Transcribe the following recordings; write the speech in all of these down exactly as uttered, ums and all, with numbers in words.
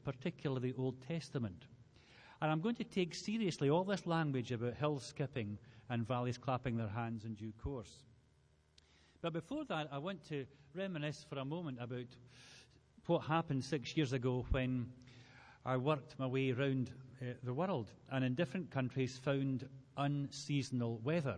particularly the Old Testament. And I'm going to take seriously all this language about hills skipping and valleys clapping their hands in due course. But before that, I want to reminisce for a moment about what happened six years ago when I worked my way around uh, the world and in different countries found unseasonal weather.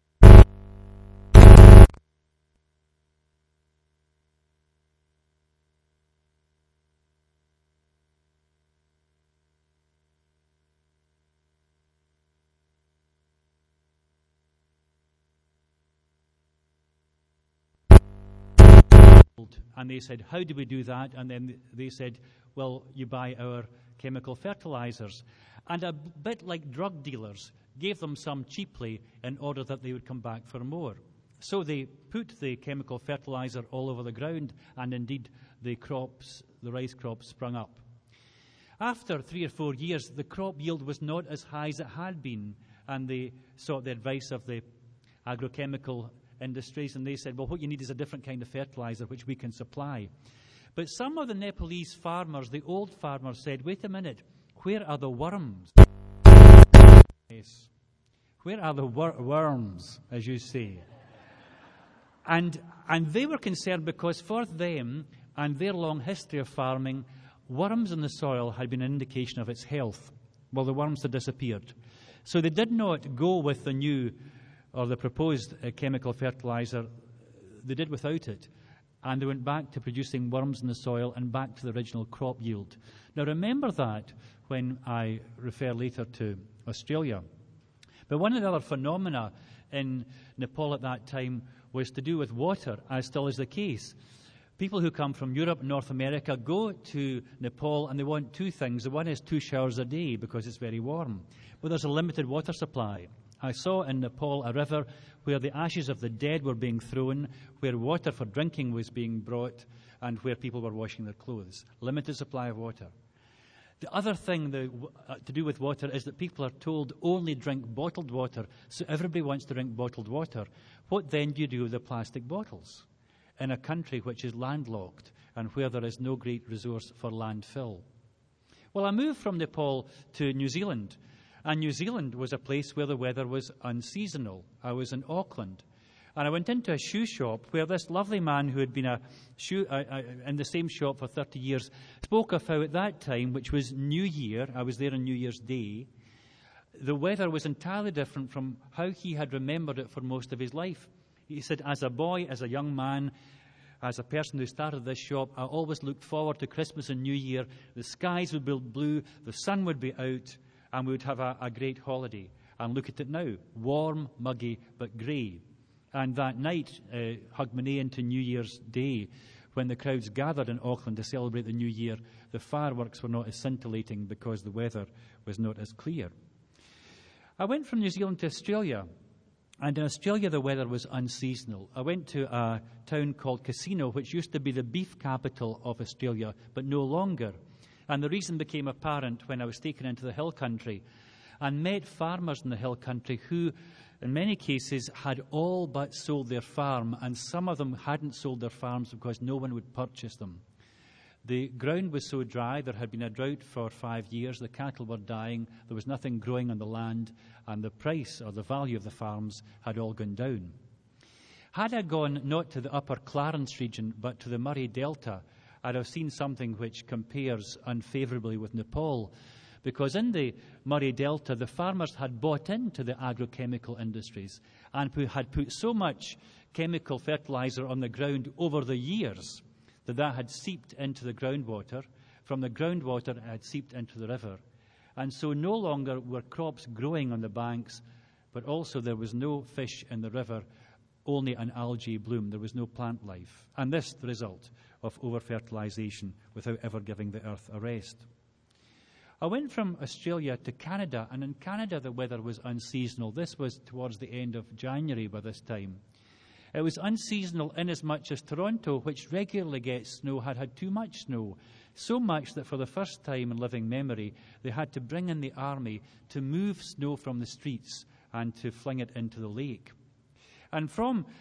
And they said, how do we do that? And then they said, well, you buy our chemical fertilizers. And a bit like drug dealers, gave them some cheaply in order that they would come back for more. So they put the chemical fertilizer all over the ground, and indeed the crops, the rice crops, sprung up. After three or four years, the crop yield was not as high as it had been, and they sought the advice of the agrochemical industries, and they said, well, what you need is a different kind of fertilizer which we can supply. But some of the Nepalese farmers, the old farmers, said, wait a minute, where are the worms? Yes. Where are the wor- worms, as you say? And, and they were concerned because for them and their long history of farming, worms in the soil had been an indication of its health. Well, the worms had disappeared. So they did not go with the new or the proposed uh, chemical fertilizer. They did without it. And they went back to producing worms in the soil and back to the original crop yield. Now remember that when I refer later to Australia. But one of the other phenomena in Nepal at that time was to do with water, as still is the case. People who come from Europe and North America go to Nepal and they want two things. The one is two showers a day because it's very warm. But there's a limited water supply. I saw in Nepal a river where the ashes of the dead were being thrown, where water for drinking was being brought, and where people were washing their clothes. Limited supply of water. The other thing the, uh, to do with water is that people are told only drink bottled water, so everybody wants to drink bottled water. What then do you do with the plastic bottles in a country which is landlocked and where there is no great resource for landfill? Well, I moved from Nepal to New Zealand. And New Zealand was a place where the weather was unseasonal. I was in Auckland. And I went into a shoe shop where this lovely man who had been a shoe, uh, uh, in the same shop for thirty years spoke of how at that time, which was New Year, I was there on New Year's Day, the weather was entirely different from how he had remembered it for most of his life. He said, as a boy, as a young man, as a person who started this shop, I always looked forward to Christmas and New Year. The skies would be blue, the sun would be out, and we would have a, a great holiday. And look at it now, warm, muggy, but grey. And that night, uh, Hogmanay into New Year's Day, when the crowds gathered in Auckland to celebrate the New Year, the fireworks were not as scintillating because the weather was not as clear. I went from New Zealand to Australia, and in Australia the weather was unseasonal. I went to a town called Casino, which used to be the beef capital of Australia, but no longer. And the reason became apparent when I was taken into the hill country and met farmers in the hill country who, in many cases, had all but sold their farm, and some of them hadn't sold their farms because no one would purchase them. The ground was so dry, there had been a drought for five years, the cattle were dying, there was nothing growing on the land, and the price or the value of the farms had all gone down. Had I gone not to the upper Clarence region, but to the Murray Delta, I'd have seen something which compares unfavourably with Nepal, because in the Murray Delta, the farmers had bought into the agrochemical industries and had put so much chemical fertilizer on the ground over the years that that had seeped into the groundwater. From the groundwater, it had seeped into the river. And so no longer were crops growing on the banks, but also there was no fish in the river, only an algae bloom. There was no plant life. And this the result of over-fertilization without ever giving the earth a rest. I went from Australia to Canada, and in Canada the weather was unseasonal. This was towards the end of January by this time. It was unseasonal inasmuch as Toronto, which regularly gets snow, had had too much snow. So much that for the first time in living memory, they had to bring in the army to move snow from the streets and to fling it into the lake. And from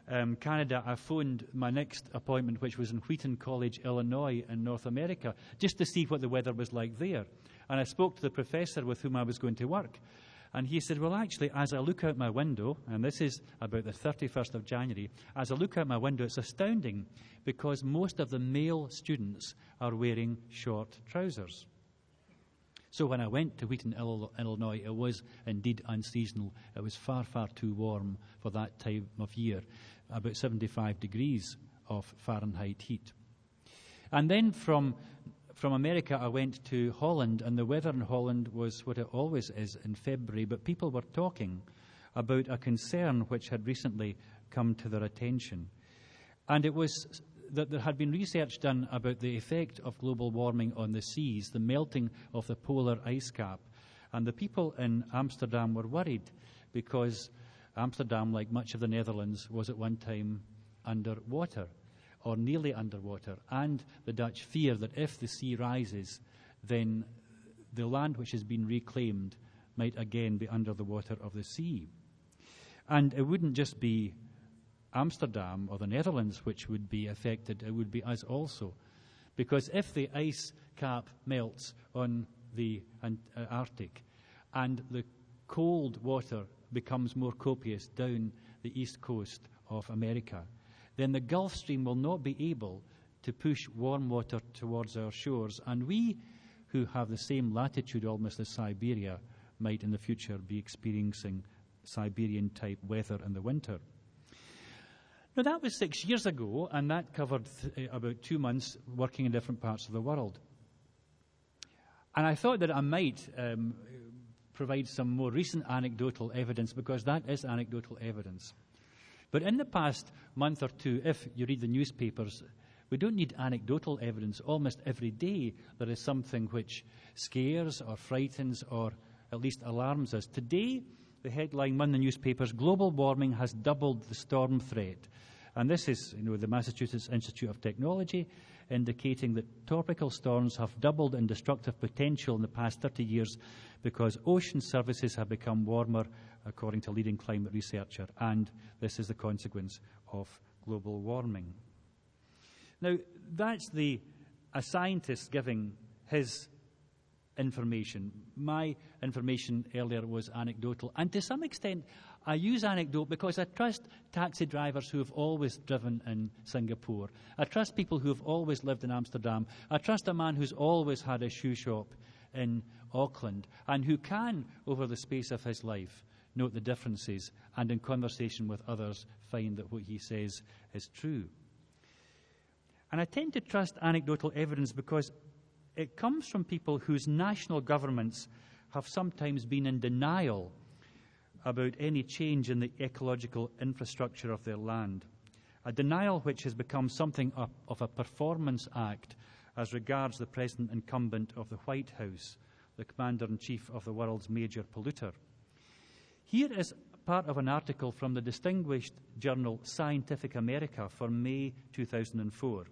um, Canada, I phoned my next appointment, which was in Wheaton College, Illinois, in North America, just to see what the weather was like there. And I spoke to the professor with whom I was going to work. And he said, well, actually, as I look out my window, and this is about the thirty-first of January, as I look out my window, it's astounding because most of the male students are wearing short trousers. So when I went to Wheaton, Illinois, it was indeed unseasonal. It was far, far too warm for that time of year, about seventy-five degrees of Fahrenheit heat. And then from From America, I went to Holland, and the weather in Holland was what it always is in February, but people were talking about a concern which had recently come to their attention. And it was that there had been research done about the effect of global warming on the seas, the melting of the polar ice cap. And the people in Amsterdam were worried because Amsterdam, like much of the Netherlands, was at one time underwater, or nearly underwater, and the Dutch fear that if the sea rises, then the land which has been reclaimed might again be under the water of the sea. And it wouldn't just be Amsterdam or the Netherlands which would be affected, it would be us also. Because if the ice cap melts on the Arctic and the cold water becomes more copious down the east coast of America, then the Gulf Stream will not be able to push warm water towards our shores. And we, who have the same latitude almost as Siberia, might in the future be experiencing Siberian-type weather in the winter. Now, that was six years ago, and that covered th- about two months working in different parts of the world. And I thought that I might um, provide some more recent anecdotal evidence, because that is anecdotal evidence. But in the past month or two, if you read the newspapers, we don't need anecdotal evidence. Almost every day there is something which scares or frightens or at least alarms us. Today, the headline in the newspapers, global warming has doubled the storm threat. And this is, you know, the Massachusetts Institute of Technology indicating that tropical storms have doubled in destructive potential in the past thirty years because ocean surfaces have become warmer, according to a leading climate researcher, and this is the consequence of global warming. Now, that's the a scientist giving his information. My information earlier was anecdotal, and to some extent I use anecdote because I trust taxi drivers who have always driven in Singapore. I trust people who have always lived in Amsterdam. I trust a man who's always had a shoe shop in Auckland and who can, over the space of his life, note the differences and in conversation with others find that what he says is true. And I tend to trust anecdotal evidence because it comes from people whose national governments have sometimes been in denial about any change in the ecological infrastructure of their land, a denial which has become something of a performance act as regards the present incumbent of the White House, the commander-in-chief of the world's major polluter. Here is part of an article from the distinguished journal Scientific America for May two thousand four.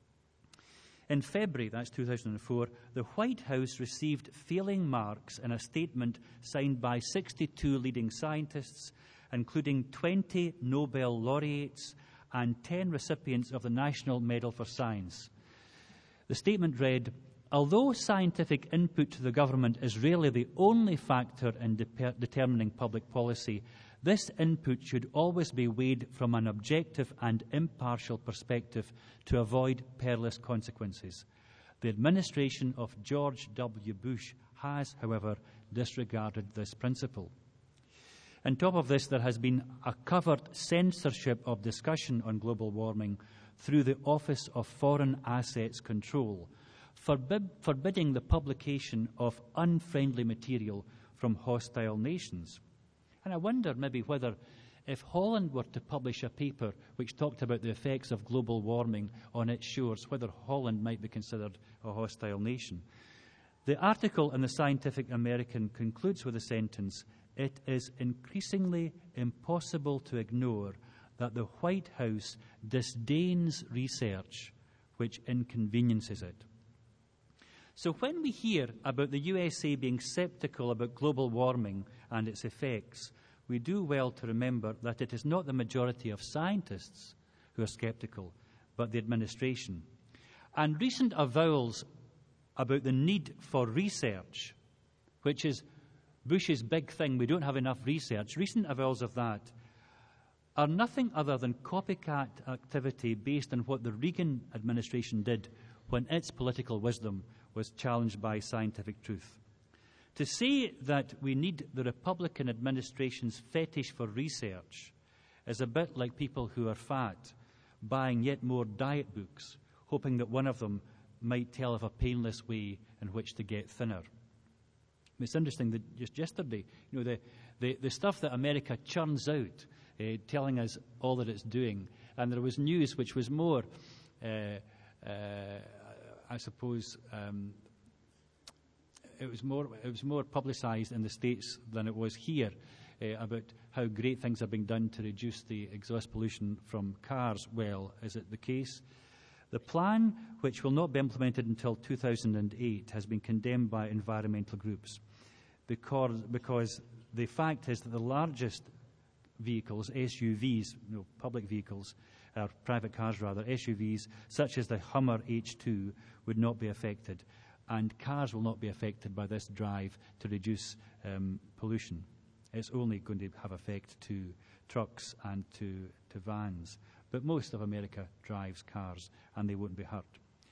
In February, that's two thousand four, the White House received failing marks in a statement signed by sixty-two leading scientists, including twenty Nobel laureates and ten recipients of the National Medal for Science. The statement read, "Although scientific input to the government is rarely the only factor in de- determining public policy, this input should always be weighed from an objective and impartial perspective to avoid perilous consequences. The administration of George W. Bush has, however, disregarded this principle." On top of this, there has been a covert censorship of discussion on global warming through the Office of Foreign Assets Control, forbid- forbidding the publication of unfriendly material from hostile nations. And I wonder maybe whether if Holland were to publish a paper which talked about the effects of global warming on its shores, whether Holland might be considered a hostile nation. The article in the Scientific American concludes with a sentence, "It is increasingly impossible to ignore that the White House disdains research which inconveniences it." So when we hear about the U S A being sceptical about global warming and its effects, we do well to remember that it is not the majority of scientists who are skeptical, but the administration. And recent avowals about the need for research, which is Bush's big thing, we don't have enough research, recent avowals of that are nothing other than copycat activity based on what the Reagan administration did when its political wisdom was challenged by scientific truth. To say that we need the Republican administration's fetish for research is a bit like people who are fat buying yet more diet books, hoping that one of them might tell of a painless way in which to get thinner. It's interesting that just yesterday, you know, the, the, the stuff that America churns out, uh, telling us all that it's doing, and there was news which was more, uh, uh, I suppose, um, it was more it was more publicised in the States than it was here uh, about how great things are being done to reduce the exhaust pollution from cars. Well, is it the case? The plan, which will not be implemented until two thousand eight, has been condemned by environmental groups because, because the fact is that the largest vehicles, S U Vs, you know, public vehicles, or private cars rather, S U Vs, such as the Hummer H two, would not be affected. And cars will not be affected by this drive to reduce um, pollution. It's only going to have effect to trucks and to, to vans. But most of America drives cars, and they won't be hurt.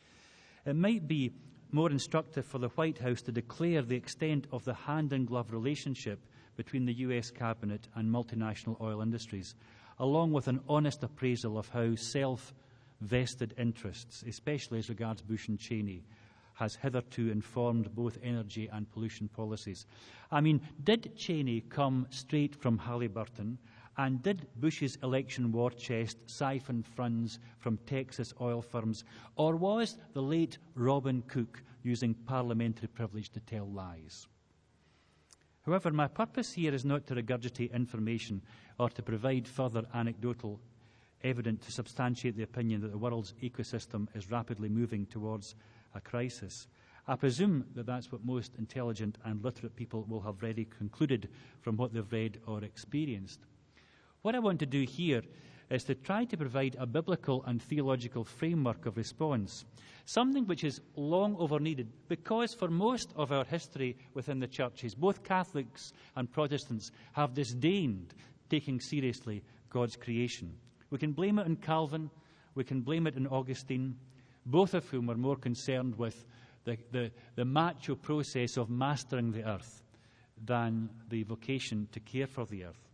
It might be more instructive for the White House to declare the extent of the hand-in-glove relationship between the U S Cabinet and multinational oil industries, along with an honest appraisal of how self-vested interests, especially as regards Bush and Cheney, has hitherto informed both energy and pollution policies. I mean, did Cheney come straight from Halliburton, and did Bush's election war chest siphon funds from Texas oil firms, or was the late Robin Cook using parliamentary privilege to tell lies? However, my purpose here is not to regurgitate information or to provide further anecdotal evidence to substantiate the opinion that the world's ecosystem is rapidly moving towards a crisis. I presume that that's what most intelligent and literate people will have already concluded from what they've read or experienced. What I want to do here is to try to provide a biblical and theological framework of response, something which is long over needed, because for most of our history within the churches, both Catholics and Protestants have disdained taking seriously God's creation. We can blame it on Calvin, we can blame it on Augustine, both of whom were more concerned with the, the, the macho process of mastering the earth than the vocation to care for the earth.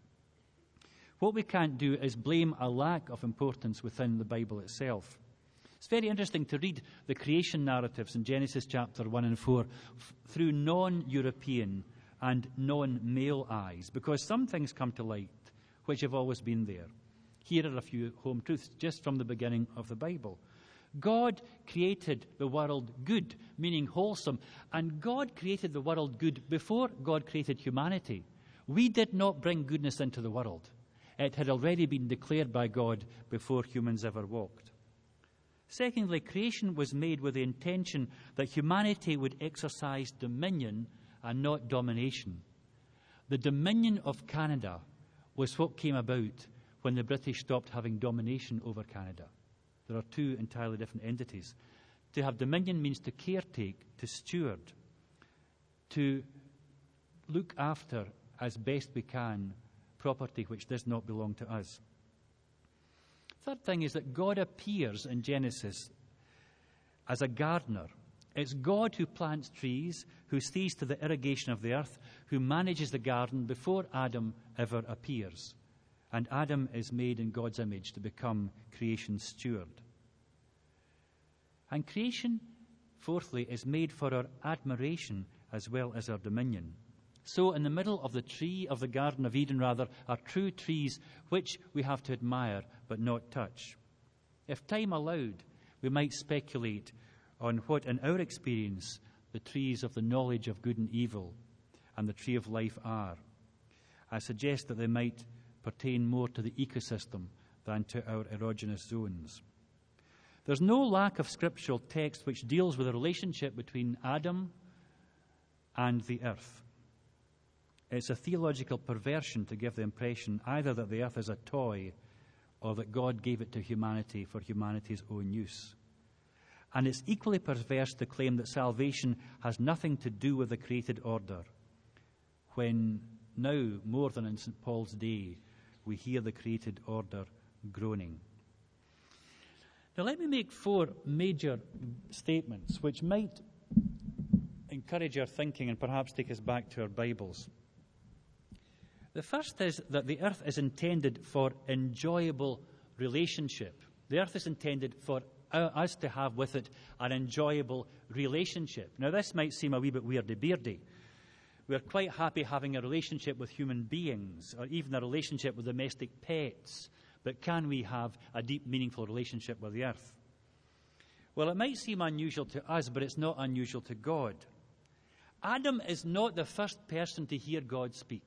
What we can't do is blame a lack of importance within the Bible itself. It's very interesting to read the creation narratives in Genesis chapter one and four f- through non-European and non-male eyes, because some things come to light which have always been there. Here are a few home truths just from the beginning of the Bible. God created the world good, meaning wholesome, and God created the world good before God created humanity. We did not bring goodness into the world. It had already been declared by God before humans ever walked. Secondly, creation was made with the intention that humanity would exercise dominion and not domination. The dominion of Canada was what came about when the British stopped having domination over Canada. There are two entirely different entities. To have dominion means to caretake, to steward, to look after as best we can property which does not belong to us. Third thing is that God appears in Genesis as a gardener. It's God who plants trees, who sees to the irrigation of the earth, who manages the garden before Adam ever appears. And Adam is made in God's image to become creation's steward. And creation, fourthly, is made for our admiration as well as our dominion. So in the middle of the tree of the Garden of Eden, rather, are true trees which we have to admire but not touch. If time allowed, we might speculate on what, in our experience, the trees of the knowledge of good and evil and the tree of life are. I suggest that they might pertain more to the ecosystem than to our erogenous zones. There's no lack of scriptural text which deals with the relationship between Adam and the earth. It's a theological perversion to give the impression either that the earth is a toy or that God gave it to humanity for humanity's own use. And it's equally perverse to claim that salvation has nothing to do with the created order, when now, more than in Saint Paul's day, we hear the created order groaning. Now let me make four major statements which might encourage our thinking and perhaps take us back to our Bibles. The first is that the earth is intended for enjoyable relationship. The earth is intended for us to have with it an enjoyable relationship. Now this might seem a wee bit weirdy-beardy. We're quite happy having a relationship with human beings, or even a relationship with domestic pets. But can we have a deep, meaningful relationship with the earth? Well, it might seem unusual to us, but it's not unusual to God. Adam is not the first person to hear God speak.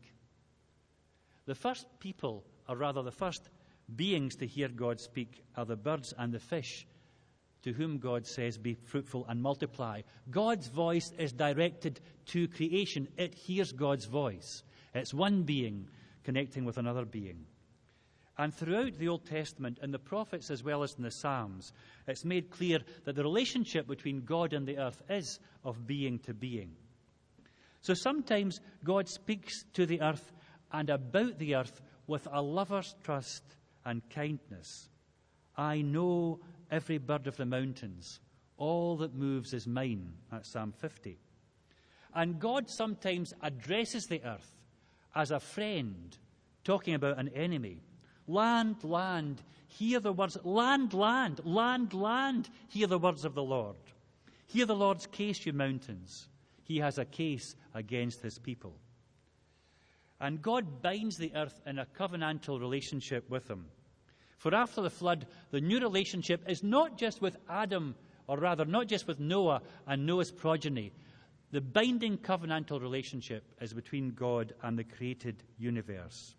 The first people, or rather the first beings to hear God speak, are the birds and the fish, to whom God says, "Be fruitful and multiply." God's voice is directed to creation. It hears God's voice. It's one being connecting with another being. And throughout the Old Testament, in the prophets as well as in the Psalms, it's made clear that the relationship between God and the earth is of being to being. So sometimes God speaks to the earth and about the earth with a lover's trust and kindness. "I know every bird of the mountains. All that moves is mine." That's Psalm fifty. And God sometimes addresses the earth as a friend, talking about an enemy. "Land, land, hear the words, land, land, land, land, hear the words of the Lord. Hear the Lord's case, you mountains. He has a case against his people." And God binds the earth in a covenantal relationship with him. For after the flood, the new relationship is not just with Adam, or rather not just with Noah and Noah's progeny. The binding covenantal relationship is between God and the created universe.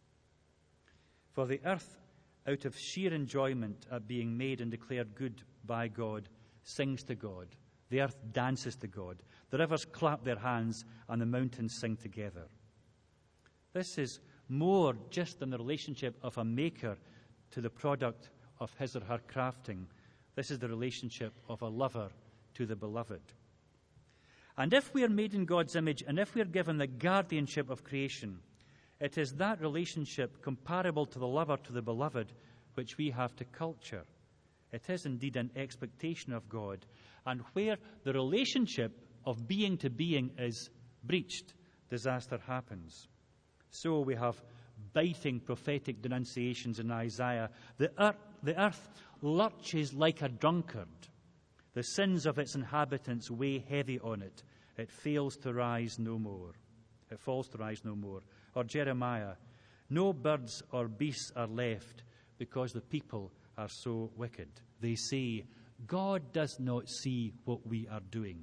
For the earth, out of sheer enjoyment at being made and declared good by God, sings to God. The earth dances to God. The rivers clap their hands and the mountains sing together. This is more just than the relationship of a maker to the product of his or her crafting. This is the relationship of a lover to the beloved. And if we are made in God's image, and if we are given the guardianship of creation, it is that relationship comparable to the lover to the beloved which we have to culture. It is indeed an expectation of God. And where the relationship of being to being is breached, disaster happens. So we have biting prophetic denunciations in Isaiah. The earth, the earth lurches like a drunkard. The sins of its inhabitants weigh heavy on it. It fails to rise no more. It falls to rise no more. Or Jeremiah, "No birds or beasts are left because the people are so wicked." They say, "God does not see what we are doing."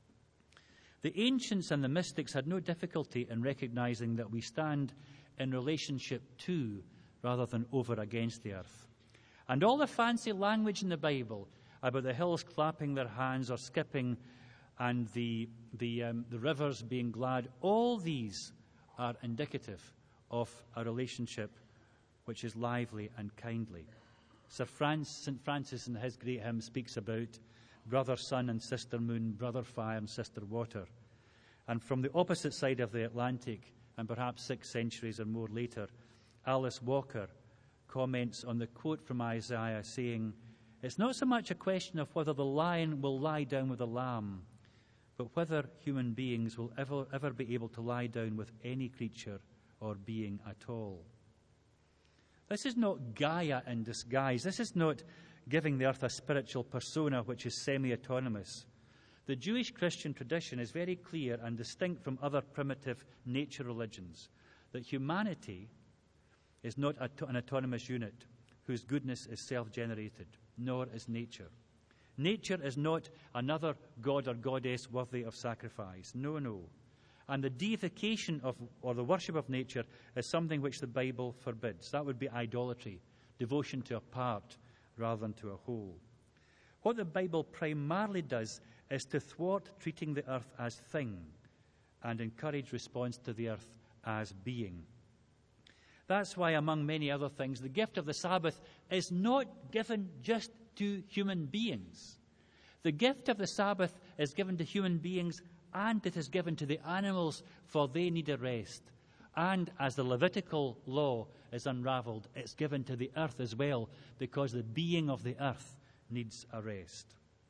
The ancients and the mystics had no difficulty in recognizing that we stand in relationship to rather than over against the earth. And all the fancy language in the Bible about the hills clapping their hands or skipping and the, the, um, the rivers being glad, all these are indicative of a relationship which is lively and kindly. Sir Francis, Saint Francis in his great hymn speaks about brother sun and sister moon, brother fire and sister water. And from the opposite side of the Atlantic, and perhaps six centuries or more later, Alice Walker comments on the quote from Isaiah saying, "It's not so much a question of whether the lion will lie down with the lamb, but whether human beings will ever, ever be able to lie down with any creature or being at all." This is not Gaia in disguise. This is not giving the earth a spiritual persona which is semi-autonomous. The Jewish Christian tradition is very clear and distinct from other primitive nature religions that humanity is not an autonomous unit whose goodness is self-generated, nor is nature. Nature is not another god or goddess worthy of sacrifice. No, no. And the deification of, or the worship of nature is something which the Bible forbids. That would be idolatry, devotion to a part rather than to a whole. What the Bible primarily does is to thwart treating the earth as thing and encourage response to the earth as being. That's why, among many other things, the gift of the Sabbath is not given just to human beings. The gift of the Sabbath is given to human beings, and it is given to the animals, for they need a rest. And as the Levitical law is unraveled, it's given to the earth as well, because the being of the earth needs a rest.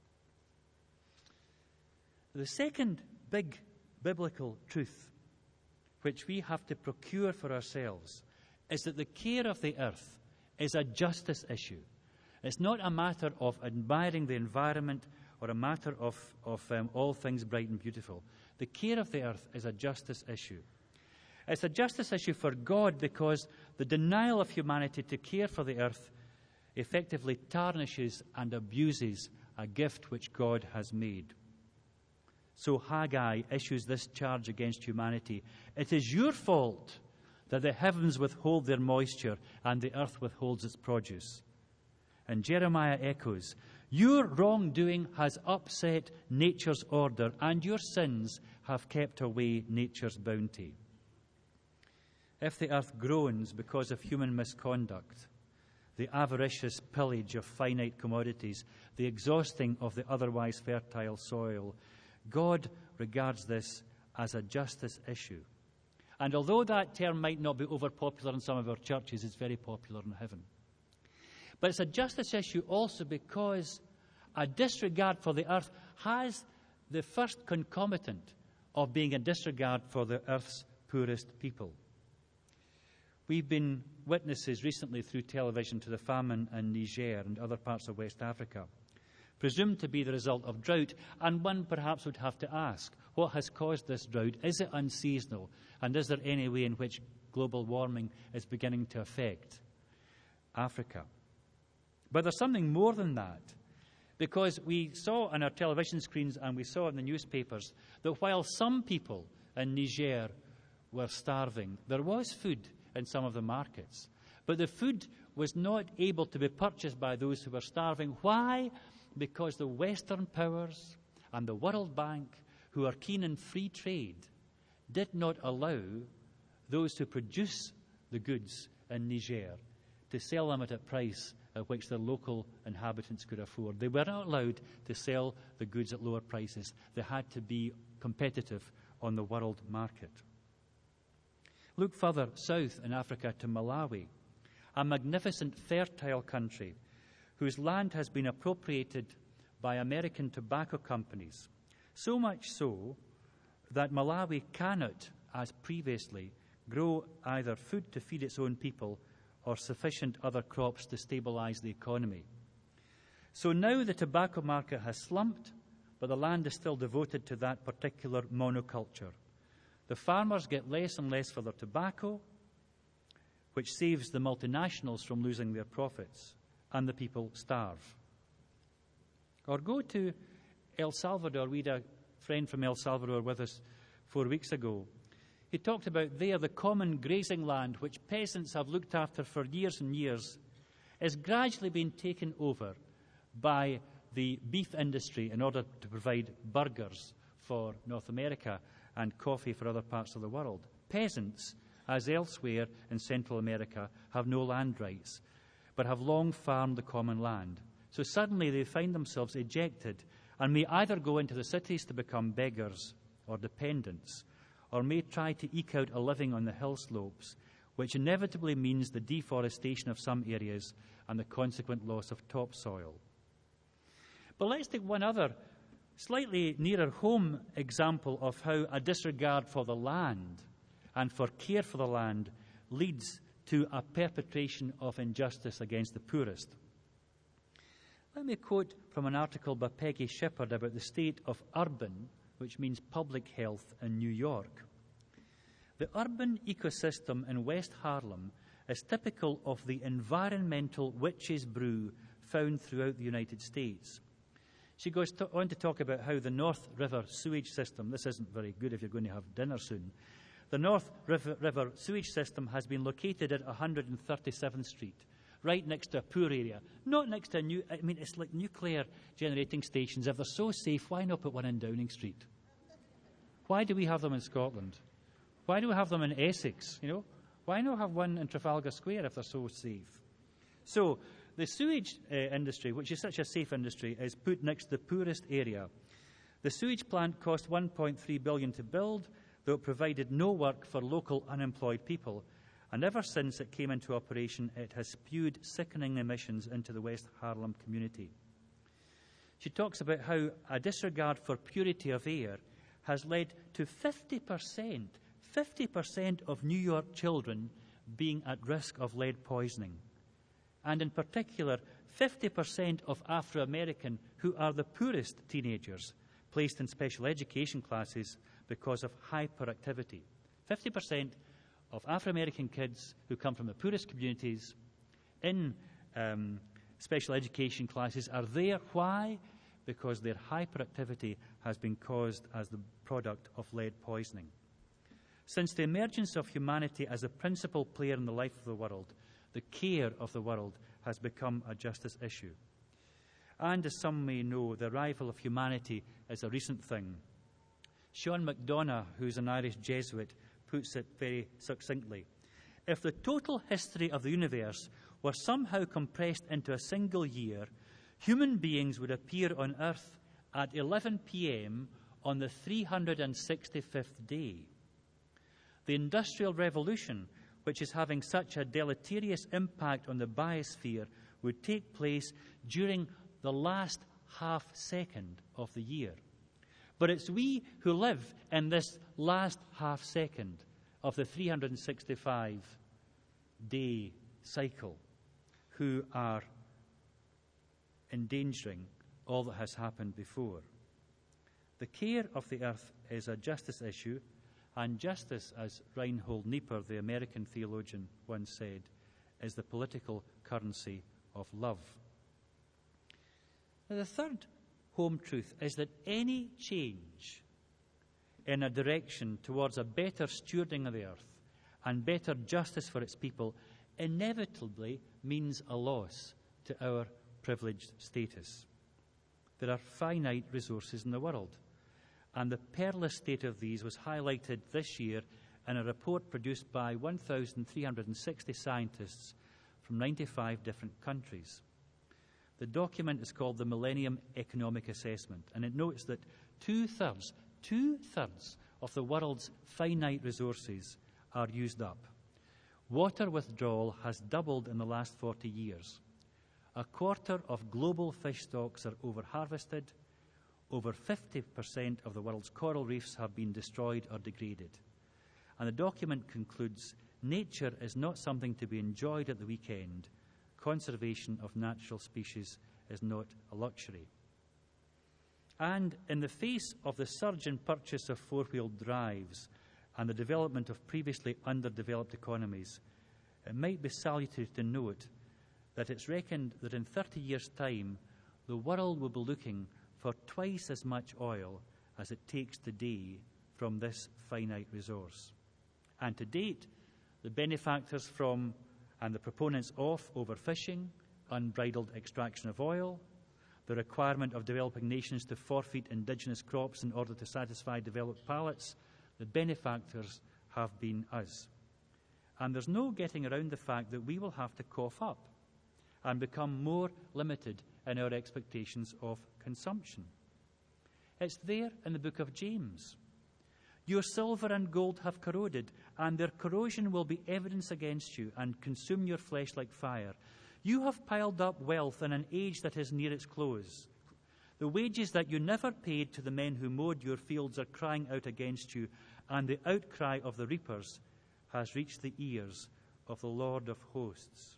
The second big biblical truth, which we have to procure for ourselves, is that the care of the earth is a justice issue. It's not a matter of admiring the environment or a matter of, of um, all things bright and beautiful. The care of the earth is a justice issue. It's a justice issue for God because the denial of humanity to care for the earth effectively tarnishes and abuses a gift which God has made. So Haggai issues this charge against humanity. It is your fault that the heavens withhold their moisture and the earth withholds its produce. And Jeremiah echoes, your wrongdoing has upset nature's order, and your sins have kept away nature's bounty. If the earth groans because of human misconduct, the avaricious pillage of finite commodities, the exhausting of the otherwise fertile soil, God regards this as a justice issue. And although that term might not be over-popular in some of our churches, it's very popular in heaven. But it's a justice issue also because a disregard for the earth has the first concomitant of being a disregard for the earth's poorest people. We've been witnesses recently through television to the famine in Niger and other parts of West Africa, presumed to be the result of drought, and one perhaps would have to ask, what has caused this drought? Is it unseasonal? And is there any way in which global warming is beginning to affect Africa? But there's something more than that, because we saw on our television screens and we saw in the newspapers that while some people in Niger were starving, there was food in some of the markets. But the food was not able to be purchased by those who were starving. Why? Because the Western powers and the World Bank, who are keen in free trade, did not allow those who produce the goods in Niger to sell them at a price at which the local inhabitants could afford. They were not allowed to sell the goods at lower prices. They had to be competitive on the world market. Look further south in Africa to Malawi, a magnificent fertile country whose land has been appropriated by American tobacco companies, so much so that Malawi cannot, as previously, grow either food to feed its own people or sufficient other crops to stabilize the economy. So now the tobacco market has slumped, but the land is still devoted to that particular monoculture. The farmers get less and less for their tobacco, which saves the multinationals from losing their profits, and the people starve. Or go to El Salvador. We had a friend from El Salvador with us four weeks ago. He talked about there the common grazing land, which peasants have looked after for years and years, is gradually being taken over by the beef industry in order to provide burgers for North America and coffee for other parts of the world. Peasants, as elsewhere in Central America, have no land rights, but have long farmed the common land. So suddenly they find themselves ejected and may either go into the cities to become beggars or dependents, or may try to eke out a living on the hill slopes, which inevitably means the deforestation of some areas and the consequent loss of topsoil. But let's take one other, slightly nearer home example of how a disregard for the land and for care for the land leads to a perpetration of injustice against the poorest. Let me quote from an article by Peggy Shepard about the state of urban, which means public health, in New York. The urban ecosystem in West Harlem is typical of the environmental witch's brew found throughout the United States. She goes to, on to talk about how the North River sewage system, this isn't very good if you're going to have dinner soon, the North River, River sewage system has been located at one hundred thirty-seventh Street, right next to a poor area. Not next to a new, I mean, it's like nuclear generating stations. If they're so safe, why not put one in Downing Street? Why do we have them in Scotland? Why do we have them in Essex? You know, why not have one in Trafalgar Square if they're so safe? So the sewage uh, industry, which is such a safe industry, is put next to the poorest area. The sewage plant cost one point three billion dollars to build, though it provided no work for local unemployed people. And ever since it came into operation, it has spewed sickening emissions into the West Harlem community. She talks about how a disregard for purity of air has led to fifty percent, fifty percent of New York children being at risk of lead poisoning. And in particular, fifty percent of Afro-American, who are the poorest teenagers, placed in special education classes because of hyperactivity. fifty percent of Afro-American kids who come from the poorest communities in um, special education classes are there. Why? Because their hyperactivity has been caused as the product of lead poisoning. Since the emergence of humanity as a principal player in the life of the world, the care of the world has become a justice issue. And as some may know, the arrival of humanity is a recent thing. Sean McDonough, who's an Irish Jesuit, puts it very succinctly. If the total history of the universe were somehow compressed into a single year, human beings would appear on Earth at eleven p m on the three hundred sixty-fifth day. The Industrial Revolution, which is having such a deleterious impact on the biosphere, would take place during the last half second of the year. But it's we who live in this last half second of the three hundred sixty-five day cycle who are endangering all that has happened before. The care of the earth is a justice issue, and justice, as Reinhold Niebuhr, the American theologian, once said, is the political currency of love. Now, the third home truth is that any change in a direction towards a better stewarding of the earth and better justice for its people inevitably means a loss to our privileged status. There are finite resources in the world, and the perilous state of these was highlighted this year in a report produced by one thousand three hundred sixty scientists from ninety-five different countries. The document is called the Millennium Economic Assessment, and it notes that two-thirds, two-thirds of the world's finite resources are used up. Water withdrawal has doubled in the last forty years. A quarter of global fish stocks are over-harvested. Over fifty percent of the world's coral reefs have been destroyed or degraded. And the document concludes, nature is not something to be enjoyed at the weekend. Conservation of natural species is not a luxury. And in the face of the surge in purchase of four-wheel drives and the development of previously underdeveloped economies, it might be salutary to note that it's reckoned that in thirty years' time, the world will be looking for twice as much oil as it takes today from this finite resource. And to date, the benefactors from and the proponents of overfishing, unbridled extraction of oil, the requirement of developing nations to forfeit indigenous crops in order to satisfy developed palates, the benefactors have been us. And there's no getting around the fact that we will have to cough up and become more limited in our expectations of consumption. It's there in the book of James. Your silver and gold have corroded, and their corrosion will be evidence against you and consume your flesh like fire. You have piled up wealth in an age that is near its close. The wages that you never paid to the men who mowed your fields are crying out against you, and the outcry of the reapers has reached the ears of the Lord of hosts.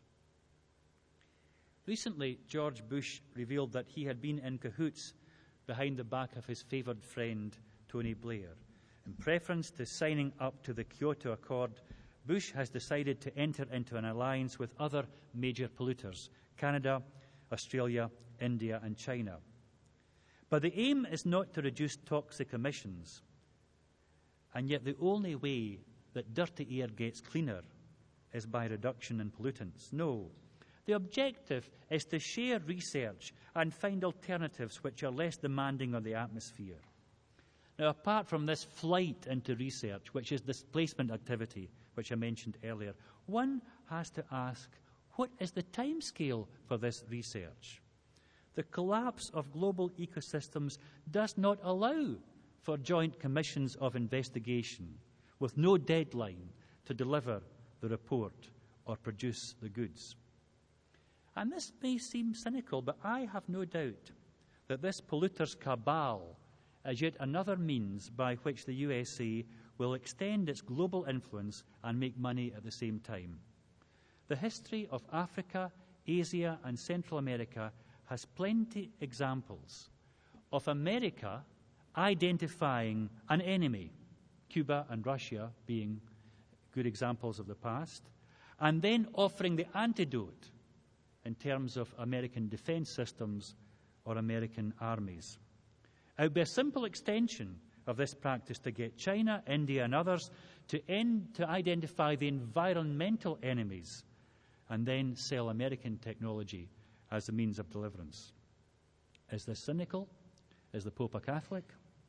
Recently, George Bush revealed that he had been in cahoots behind the back of his favoured friend, Tony Blair. In preference to signing up to the Kyoto Accord, Bush has decided to enter into an alliance with other major polluters, Canada, Australia, India, and China. But the aim is not to reduce toxic emissions, and yet the only way that dirty air gets cleaner is by reduction in pollutants. No. The objective is to share research and find alternatives which are less demanding on the atmosphere. Now, apart from this flight into research, which is displacement activity, which I mentioned earlier, one has to ask, what is the timescale for this research? The collapse of global ecosystems does not allow for joint commissions of investigation with no deadline to deliver the report or produce the goods. And this may seem cynical, but I have no doubt that this polluters' cabal is yet another means by which the U S A will extend its global influence and make money at the same time. The history of Africa, Asia, and Central America has plenty examples of America identifying an enemy, Cuba and Russia being good examples of the past, and then offering the antidote in terms of American defense systems or American armies. It would be a simple extension of this practice to get China, India, and others to end to identify the environmental enemies and then sell American technology as a means of deliverance. Is this cynical? Is the Pope a Catholic?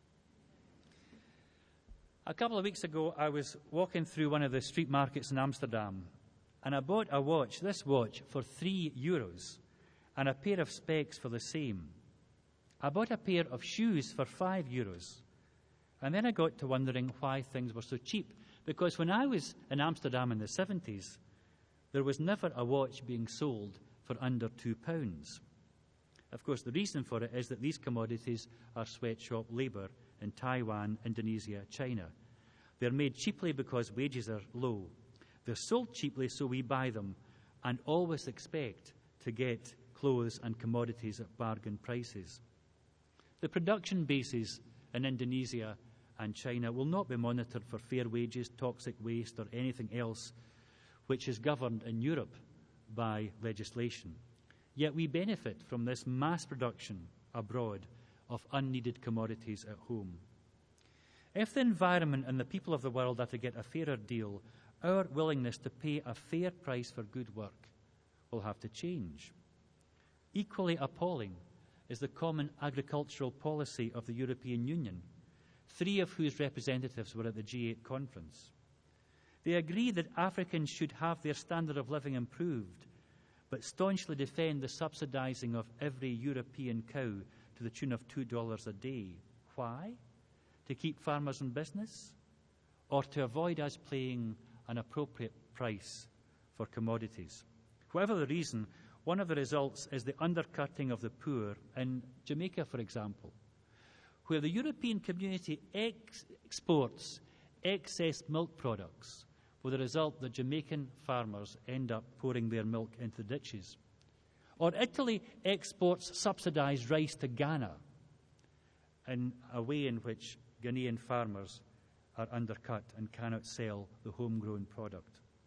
A couple of weeks ago, I was walking through one of the street markets in Amsterdam, and I bought a watch, this watch, for three euros, and a pair of specs for the same. I bought a pair of shoes for five euros. And then I got to wondering why things were so cheap. Because when I was in Amsterdam in the seventies, there was never a watch being sold for under two pounds. Of course, the reason for it is that these commodities are sweatshop labour in Taiwan, Indonesia, China. They're made cheaply because wages are low. They're sold cheaply, so we buy them and always expect to get clothes and commodities at bargain prices. The production bases in Indonesia and China will not be monitored for fair wages, toxic waste, or anything else which is governed in Europe by legislation. Yet we benefit from this mass production abroad of unneeded commodities at home. If the environment and the people of the world are to get a fairer deal, our willingness to pay a fair price for good work will have to change. Equally appalling is the common agricultural policy of the European Union, three of whose representatives were at the G eight conference. They agree that Africans should have their standard of living improved, but staunchly defend the subsidising of every European cow to the tune of two dollars a day. Why? To keep farmers in business? Or to avoid us paying an appropriate price for commodities? Whatever the reason, one of the results is the undercutting of the poor in Jamaica, for example, where the European community ex- exports excess milk products, with the result that Jamaican farmers end up pouring their milk into the ditches. Or Italy exports subsidised rice to Ghana in a way in which Ghanaian farmers are undercut and cannot sell the homegrown product.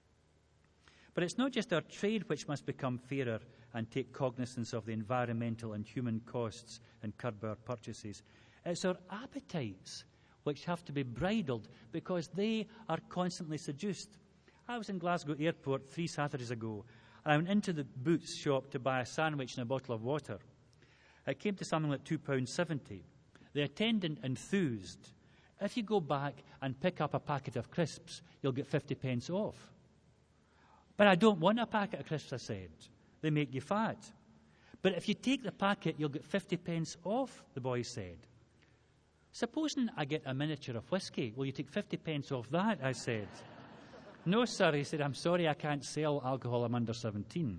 But it's not just our trade which must become fairer and take cognizance of the environmental and human costs and curb our purchases. It's our appetites which have to be bridled because they are constantly seduced. I was in Glasgow Airport three Saturdays ago, and I went into the Boots shop to buy a sandwich and a bottle of water. It came to something like two pounds seventy. The attendant enthused, if you go back and pick up a packet of crisps, you'll get fifty pence off. But I don't want a packet of crisps, I said. They make you fat. But if you take the packet, you'll get fifty pence off, the boy said. Supposing I get a miniature of whiskey, will you take fifty pence off that, I said. No, sir, he said, I'm sorry, I can't sell alcohol, I'm under seventeen.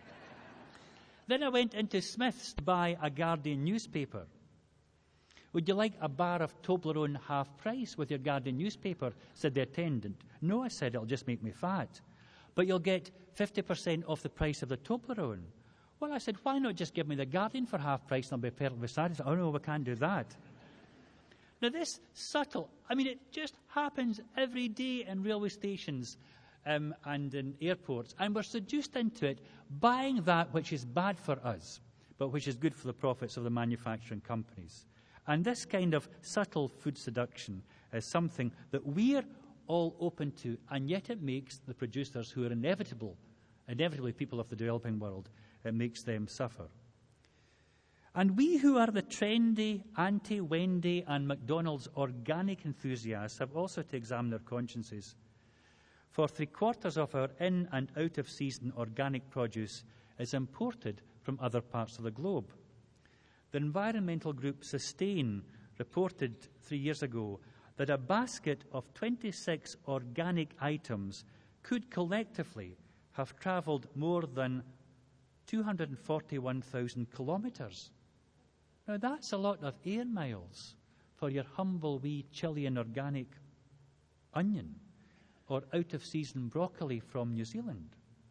Then I went into Smith's to buy a Guardian newspaper. Would you like a bar of Toblerone half price with your Guardian newspaper, said the attendant. No, I said, it'll just make me fat. But you'll get fifty percent off the price of the Toblerone. Well, I said, why not just give me the Guardian for half price and I'll be perfectly satisfied? Oh, no, we can't do that. Now, this subtle, I mean, it just happens every day in railway stations um, and in airports, and we're seduced into it, buying that which is bad for us, but which is good for the profits of the manufacturing companies. And this kind of subtle food seduction is something that we're all open to, and yet it makes the producers, who are inevitable, inevitably people of the developing world, it makes them suffer. And we who are the trendy, anti-Wendy and McDonald's organic enthusiasts have also to examine our consciences. For three quarters of our in and out of season organic produce is imported from other parts of the globe. The environmental group Sustain reported three years ago that a basket of twenty-six organic items could collectively have travelled more than two hundred forty-one thousand kilometres. Now that's a lot of air miles for your humble wee Chilean organic onion or out-of-season broccoli from New Zealand.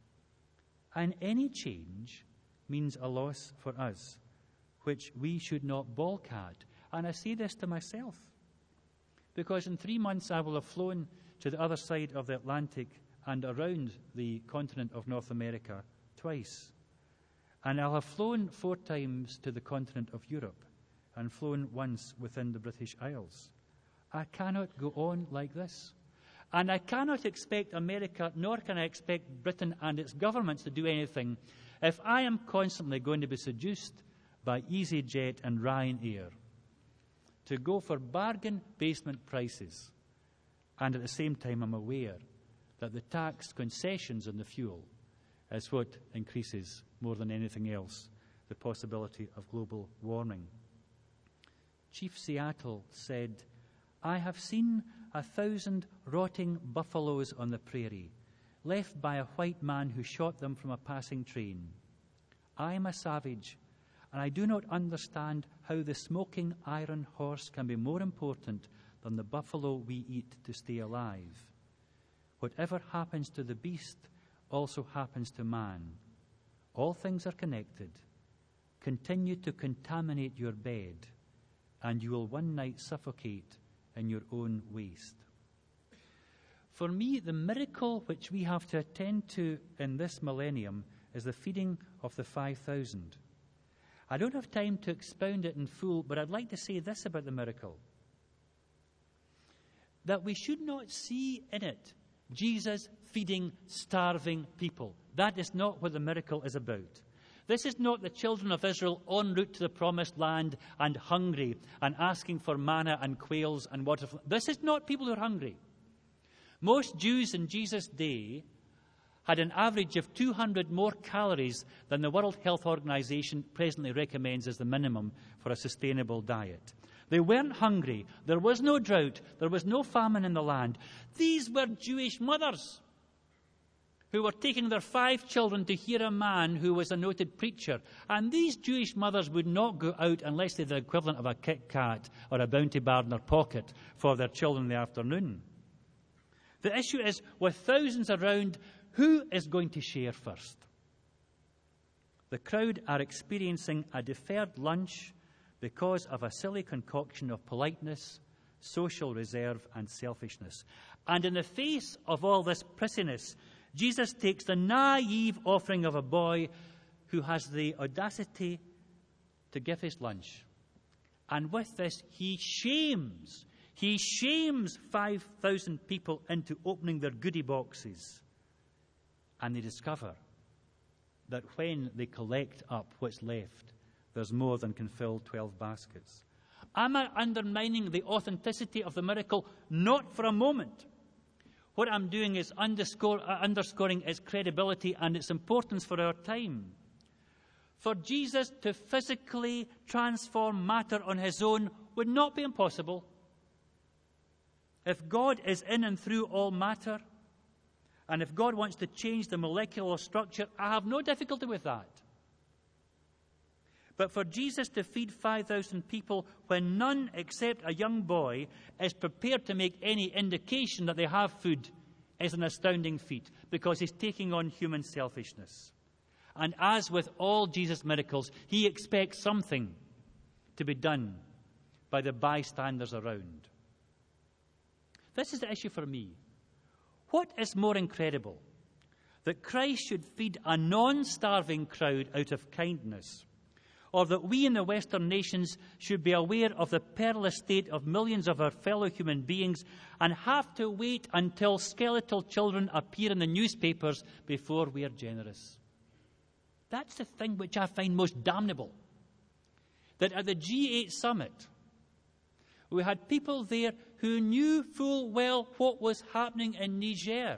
And any change means a loss for us, which we should not balk at. And I say this to myself, because in three months I will have flown to the other side of the Atlantic and around the continent of North America twice. And I'll have flown four times to the continent of Europe and flown once within the British Isles. I cannot go on like this. And I cannot expect America, nor can I expect Britain and its governments to do anything if I am constantly going to be seduced by EasyJet and Ryanair to go for bargain basement prices. And at the same time, I'm aware that the tax concessions on the fuel is what increases more than anything else the possibility of global warming. Chief Seattle said, "I have seen a thousand rotting buffaloes on the prairie, left by a white man who shot them from a passing train. I am a savage, and I do not understand how the smoking iron horse can be more important than the buffalo we eat to stay alive. Whatever happens to the beast also happens to man. All things are connected. Continue to contaminate your bed, and you will one night suffocate in your own waste." For me, the miracle which we have to attend to in this millennium is the feeding of the five thousand. I don't have time to expound it in full, but I'd like to say this about the miracle. That we should not see in it Jesus feeding starving people. That is not what the miracle is about. This is not the children of Israel en route to the promised land and hungry and asking for manna and quails and water. This is not people who are hungry. Most Jews in Jesus' day had an average of two hundred more calories than the World Health Organization presently recommends as the minimum for a sustainable diet. They weren't hungry. There was no drought. There was no famine in the land. These were Jewish mothers who were taking their five children to hear a man who was a noted preacher. And these Jewish mothers would not go out unless they had the equivalent of a Kit Kat or a Bounty Bar in their pocket for their children in the afternoon. The issue is, with thousands around, who is going to share first? The crowd are experiencing a deferred lunch because of a silly concoction of politeness, social reserve, and selfishness. And in the face of all this prissiness, Jesus takes the naive offering of a boy who has the audacity to give his lunch. And with this, he shames, he shames five thousand people into opening their goodie boxes. And they discover that when they collect up what's left, there's more than can fill twelve baskets. Am I undermining the authenticity of the miracle? Not for a moment. What I'm doing is underscore, uh, underscoring its credibility and its importance for our time. For Jesus to physically transform matter on his own would not be impossible. If God is in and through all matter, and if God wants to change the molecular structure, I have no difficulty with that. But for Jesus to feed five thousand people when none except a young boy is prepared to make any indication that they have food is an astounding feat, because he's taking on human selfishness. And as with all Jesus' miracles, he expects something to be done by the bystanders around. This is the issue for me. What is more incredible? That Christ should feed a non-starving crowd out of kindness, or that we in the Western nations should be aware of the perilous state of millions of our fellow human beings and have to wait until skeletal children appear in the newspapers before we are generous. That's the thing which I find most damnable. that at the G eight summit, we had people there who knew full well what was happening in Niger.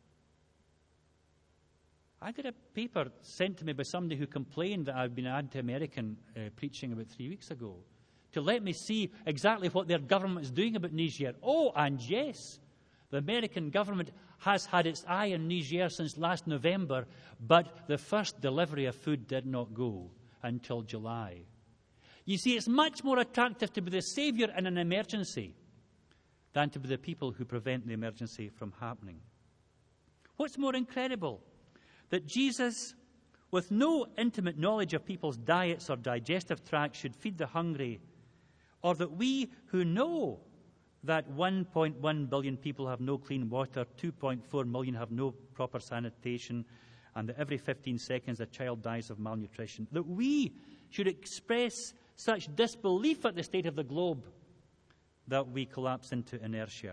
I got a paper sent to me by somebody who complained that I'd been anti-American uh, preaching about three weeks ago, to let me see exactly what their government is doing about Niger. Oh, and yes, the American government has had its eye on Niger since last November, but the first delivery of food did not go until July. You see, it's much more attractive to be the savior in an emergency than to be the people who prevent the emergency from happening. What's more incredible? That Jesus, with no intimate knowledge of people's diets or digestive tracts, should feed the hungry, or that we who know that one point one billion people have no clean water, two point four million have no proper sanitation, and that every fifteen seconds a child dies of malnutrition, that we should express such disbelief at the state of the globe that we collapse into inertia.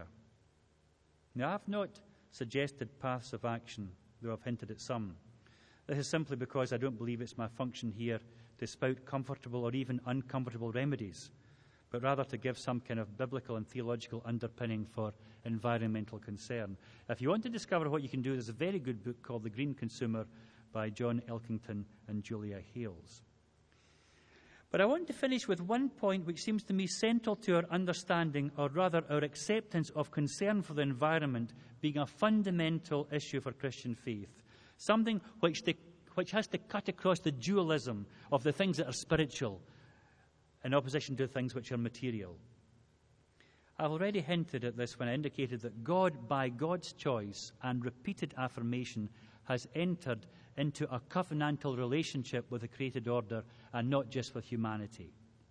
Now, I've not suggested paths of action, though I've hinted at some. This is simply because I don't believe it's my function here to spout comfortable or even uncomfortable remedies, but rather to give some kind of biblical and theological underpinning for environmental concern. If you want to discover what you can do, there's a very good book called The Green Consumer by John Elkington and Julia Hales. But I want to finish with one point which seems to me central to our understanding, or rather our acceptance of concern for the environment being a fundamental issue for Christian faith, something which, the, which has to cut across the dualism of the things that are spiritual in opposition to things which are material. I've already hinted at this when I indicated that God, by God's choice and repeated affirmation, has entered into a covenantal relationship with the created order and not just with humanity.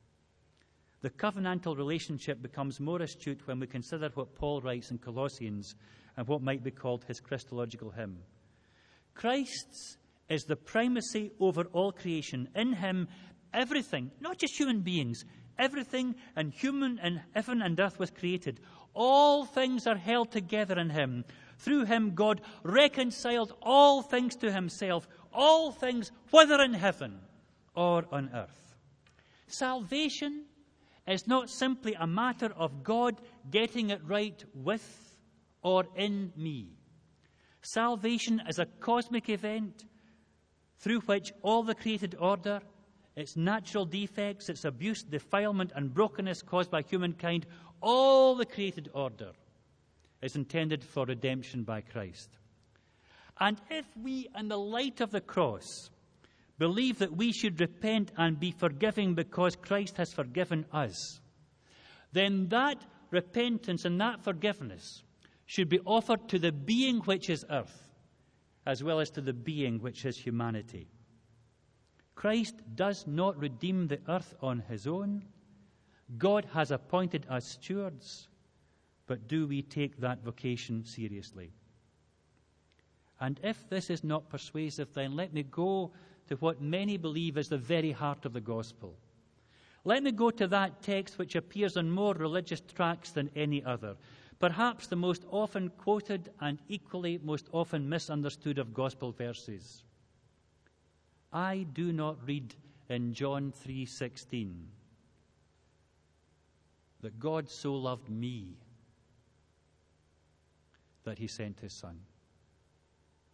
The covenantal relationship becomes more astute when we consider what Paul writes in Colossians and what might be called his Christological hymn. Christ's is the primacy over all creation. In him, everything, not just human beings, everything in human and heaven and earth was created. All things are held together in him. Through him, God reconciled all things to himself, all things, whether in heaven or on earth. Salvation is not simply a matter of God getting it right with or in me. Salvation is a cosmic event through which all the created order, its natural defects, its abuse, defilement, and brokenness caused by humankind, all the created order is intended for redemption by Christ. And if we, in the light of the cross, believe that we should repent and be forgiving because Christ has forgiven us, then that repentance and that forgiveness should be offered to the being which is earth, as well as to the being which is humanity. Christ does not redeem the earth on his own. God has appointed us stewards, but do we take that vocation seriously? And if this is not persuasive, then let me go to what many believe is the very heart of the gospel. Let me go to that text which appears on more religious tracts than any other, perhaps the most often quoted and equally most often misunderstood of gospel verses. I do not read in John three sixteen that God so loved me that he sent his Son.